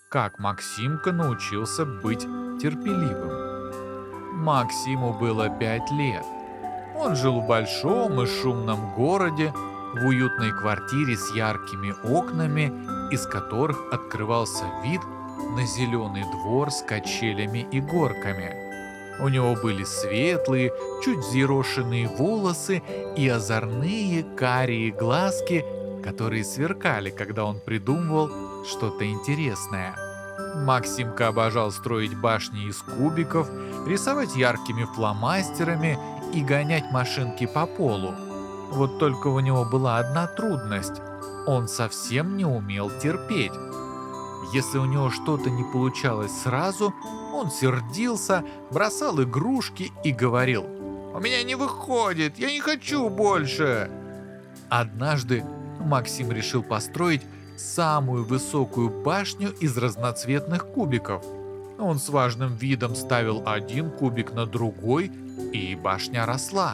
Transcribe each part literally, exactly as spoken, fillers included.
как Максимка научился быть терпеливым. Максиму было пять лет. Он жил в большом и шумном городе, в уютной квартире с яркими окнами, из которых открывался вид на зеленый двор с качелями и горками. У него были светлые, чуть взъерошенные волосы и озорные карие глазки, которые сверкали, когда он придумывал что-то интересное. Максимка обожал строить башни из кубиков, рисовать яркими фломастерами и гонять машинки по полу. Вот только у него была одна трудность. Он совсем не умел терпеть. Если у него что-то не получалось сразу, он сердился, бросал игрушки и говорил: «У меня не выходит, я не хочу больше!» Однажды Максим решил построить самую высокую башню из разноцветных кубиков. Он с важным видом ставил один кубик на другой, и башня росла.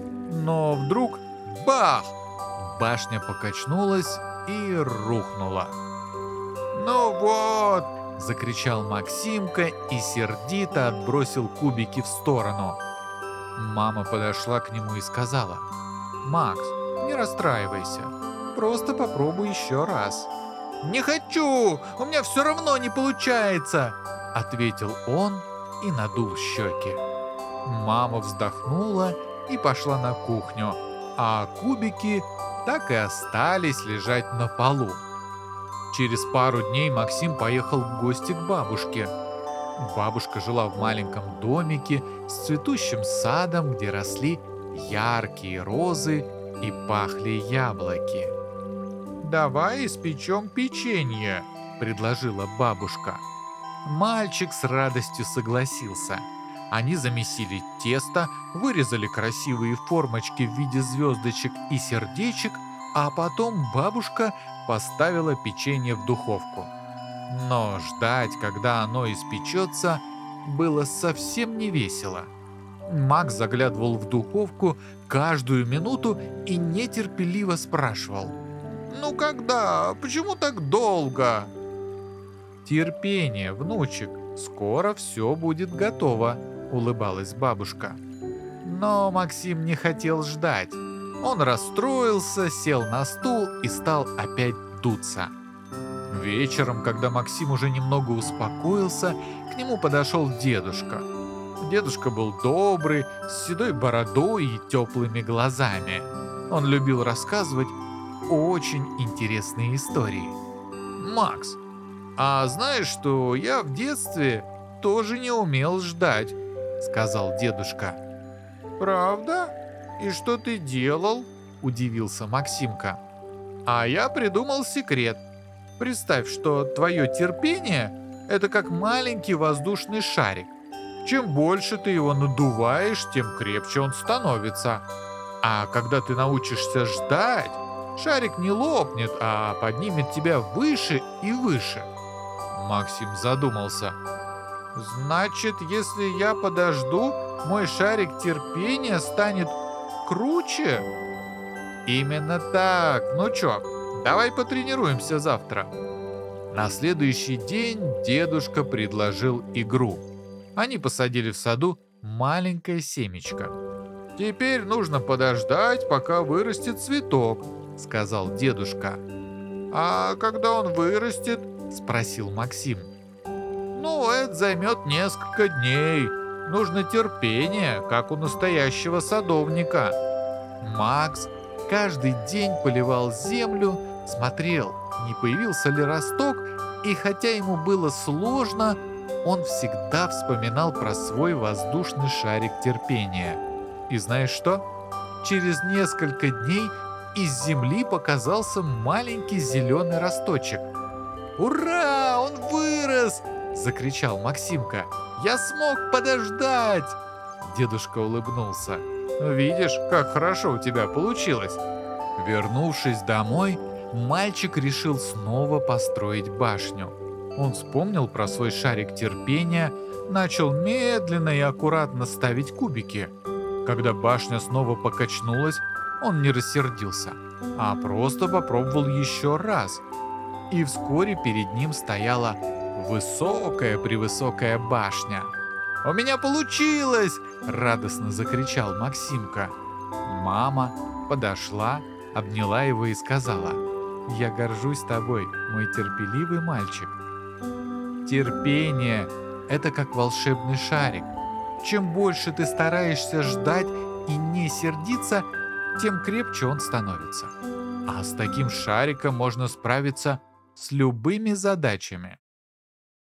Но вдруг — бах! Башня покачнулась и рухнула. «Ну вот!» — закричал Максимка и сердито отбросил кубики в сторону. Мама подошла к нему и сказала: «Макс, не расстраивайся, просто попробуй еще раз». «Не хочу! У меня все равно не получается!» — ответил он и надул щеки. Мама вздохнула и пошла на кухню, а кубики так и остались лежать на полу. Через пару дней Максим поехал в гости к бабушке. Бабушка жила в маленьком домике с цветущим садом, где росли яркие розы и пахли яблоки. «Давай испечем печенье», — предложила бабушка. Мальчик с радостью согласился. Они замесили тесто, вырезали красивые формочки в виде звездочек и сердечек, а потом бабушка поставила печенье в духовку. Но ждать, когда оно испечется, было совсем не весело. Макс заглядывал в духовку каждую минуту и нетерпеливо спрашивал: «Ну когда? Почему так долго?» «Терпение, внучек, скоро все будет готово», — улыбалась бабушка. Но Максим не хотел ждать. Он расстроился, сел на стул и стал опять дуться. Вечером, когда Максим уже немного успокоился, к нему подошел дедушка. Дедушка был добрый, с седой бородой и теплыми глазами. Он любил рассказывать очень интересные истории. «Макс, а знаешь, что я в детстве тоже не умел ждать?» — сказал дедушка. «Правда? И что ты делал?» — удивился Максимка. «А я придумал секрет. Представь, что твое терпение — это как маленький воздушный шарик. Чем больше ты его надуваешь, тем крепче он становится. А когда ты научишься ждать, шарик не лопнет, а поднимет тебя выше и выше». Максим задумался. «Значит, если я подожду, мой шарик терпения станет круче?» «Именно так, внучок. Давай потренируемся завтра». На следующий день дедушка предложил игру. Они посадили в саду маленькое семечко. «Теперь нужно подождать, пока вырастет цветок», — сказал дедушка. «А когда он вырастет?» — спросил Максим. «Ну, это займет несколько дней. Нужно терпение, как у настоящего садовника». Макс каждый день поливал землю, смотрел, не появился ли росток, и хотя ему было сложно, он всегда вспоминал про свой воздушный шарик терпения. И знаешь что? Через несколько дней из земли показался маленький зеленый росточек. «Ура! Он вырос!» — закричал Максимка. «Я смог подождать!» Дедушка улыбнулся. «Видишь, как хорошо у тебя получилось!» Вернувшись домой, мальчик решил снова построить башню. Он вспомнил про свой шарик терпения, начал медленно и аккуратно ставить кубики. Когда башня снова покачнулась, он не рассердился, а просто попробовал еще раз. И вскоре перед ним стояла Высокая-превысокая башня. «У меня получилось!» — радостно закричал Максимка. Мама подошла, обняла его и сказала: «Я горжусь тобой, мой терпеливый мальчик». Терпение — это как волшебный шарик. Чем больше ты стараешься ждать и не сердиться, тем крепче он становится. А с таким шариком можно справиться с любыми задачами.